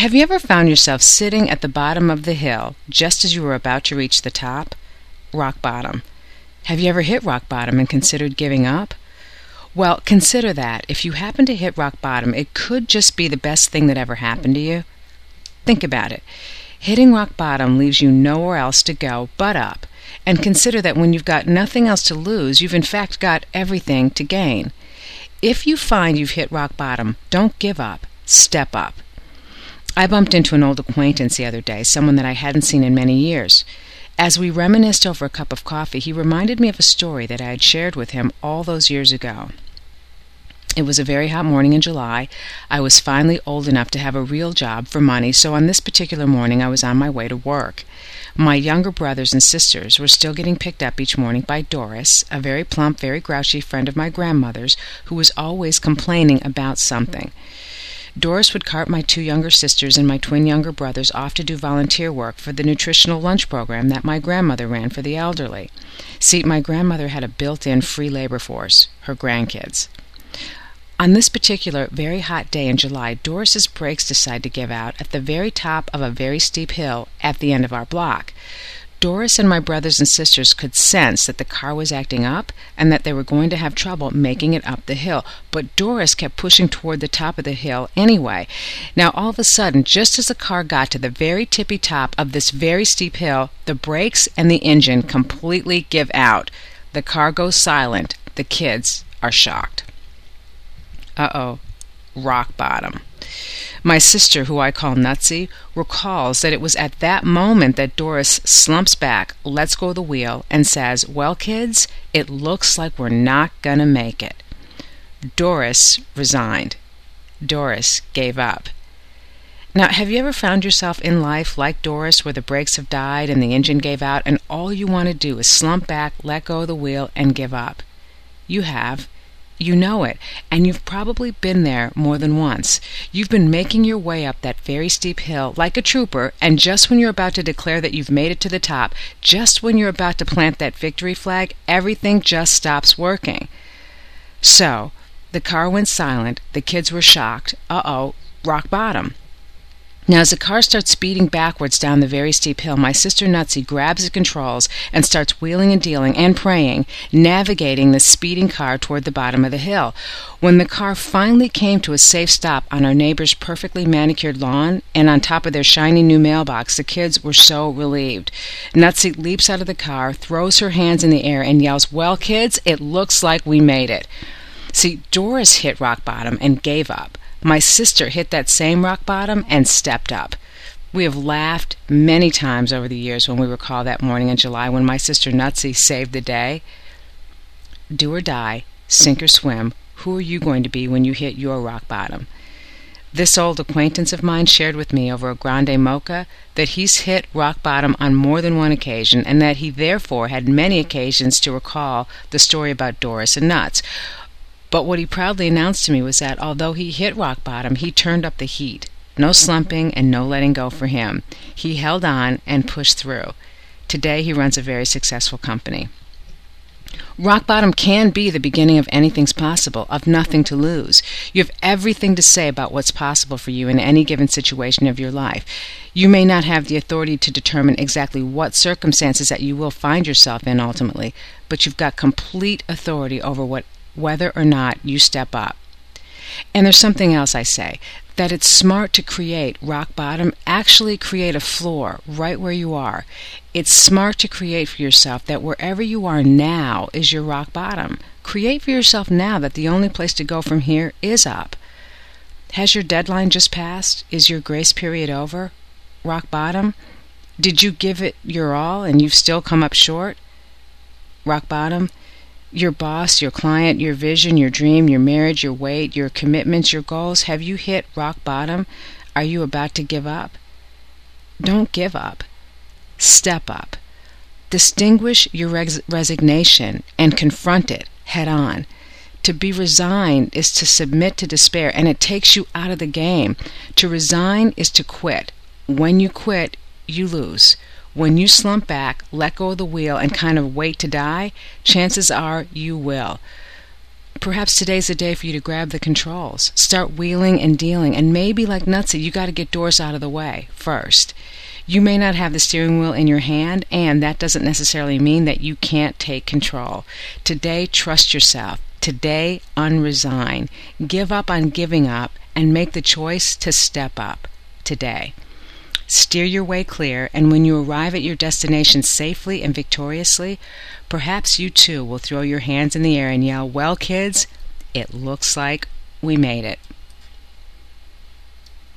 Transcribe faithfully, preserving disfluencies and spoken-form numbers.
Have you ever found yourself sitting at the bottom of the hill just as you were about to reach the top? Rock bottom. Have you ever hit rock bottom and considered giving up? Well, consider that. If you happen to hit rock bottom, it could just be the best thing that ever happened to you. Think about it. Hitting rock bottom leaves you nowhere else to go but up. And consider that when you've got nothing else to lose, you've in fact got everything to gain. If you find you've hit rock bottom, don't give up. Step up. I bumped into an old acquaintance the other day, someone that I hadn't seen in many years. As we reminisced over a cup of coffee, he reminded me of a story that I had shared with him all those years ago. It was a very hot morning in July. I was finally old enough to have a real job for money, so on this particular morning I was on my way to work. My younger brothers and sisters were still getting picked up each morning by Doris, a very plump, very grouchy friend of my grandmother's, who was always complaining about something. Doris would cart my two younger sisters and my twin younger brothers off to do volunteer work for the nutritional lunch program that my grandmother ran for the elderly. See, my grandmother had a built-in free labor force, her grandkids. On this particular very hot day in July, Doris's brakes decided to give out at the very top of a very steep hill at the end of our block. Doris and my brothers and sisters could sense that the car was acting up and that they were going to have trouble making it up the hill, but Doris kept pushing toward the top of the hill anyway. Now all of a sudden, just as the car got to the very tippy top of this very steep hill, the brakes and the engine completely give out. The car goes silent. The kids are shocked. Uh-oh, rock bottom. My sister, who I call Nutsy, recalls that it was at that moment that Doris slumps back, lets go of the wheel, and says, "Well, kids, it looks like we're not gonna make it." Doris resigned. Doris gave up. Now, have you ever found yourself in life like Doris, where the brakes have died and the engine gave out, and all you want to do is slump back, let go of the wheel, and give up? You have. You know it, and you've probably been there more than once. You've been making your way up that very steep hill like a trooper, and just when you're about to declare that you've made it to the top, just when you're about to plant that victory flag, everything just stops working. So, the car went silent, the kids were shocked, uh-oh, rock bottom. Now, as the car starts speeding backwards down the very steep hill, my sister Nutsy grabs the controls and starts wheeling and dealing and praying, navigating the speeding car toward the bottom of the hill. When the car finally came to a safe stop on our neighbor's perfectly manicured lawn and on top of their shiny new mailbox, the kids were so relieved. Nutsy leaps out of the car, throws her hands in the air, and yells, "Well, kids, it looks like we made it." See, Doris hit rock bottom and gave up. My sister hit that same rock bottom and stepped up. We have laughed many times over the years when we recall that morning in July when my sister Nutsy saved the day. Do or die, sink or swim, who are you going to be when you hit your rock bottom? This old acquaintance of mine shared with me over a grande mocha that he's hit rock bottom on more than one occasion, and that he therefore had many occasions to recall the story about Doris and nuts. But what he proudly announced to me was that although he hit rock bottom, he turned up the heat. No slumping and no letting go for him. He held on and pushed through. Today he runs a very successful company. Rock bottom can be the beginning of anything's possible, of nothing to lose. You have everything to say about what's possible for you in any given situation of your life. You may not have the authority to determine exactly what circumstances that you will find yourself in ultimately, but you've got complete authority over what whether or not you step up. And there's something else I say, that it's smart to create rock bottom, actually create a floor right where you are. It's smart to create for yourself that wherever you are now is your rock bottom. Create for yourself now that the only place to go from here is up. Has your deadline just passed? Is your grace period over? Rock bottom? Did you give it your all and you've still come up short? Rock bottom? Your boss, your client, your vision, your dream, your marriage, your weight, your commitments, your goals, have you hit rock bottom? Are you about to give up? Don't give up. Step up. Distinguish your res- resignation and confront it head on. To be resigned is to submit to despair, and it takes you out of the game. To resign is to quit. When you quit, you lose. When you slump back, let go of the wheel, and kind of wait to die, chances are you will. Perhaps today's the day for you to grab the controls. Start wheeling and dealing, and maybe like Nutsy, you got to get Doris out of the way first. You may not have the steering wheel in your hand, and that doesn't necessarily mean that you can't take control. Today, trust yourself. Today, unresign. Give up on giving up and make the choice to step up today. Steer your way clear, and when you arrive at your destination safely and victoriously, perhaps you too will throw your hands in the air and yell, "Well, kids, it looks like we made it."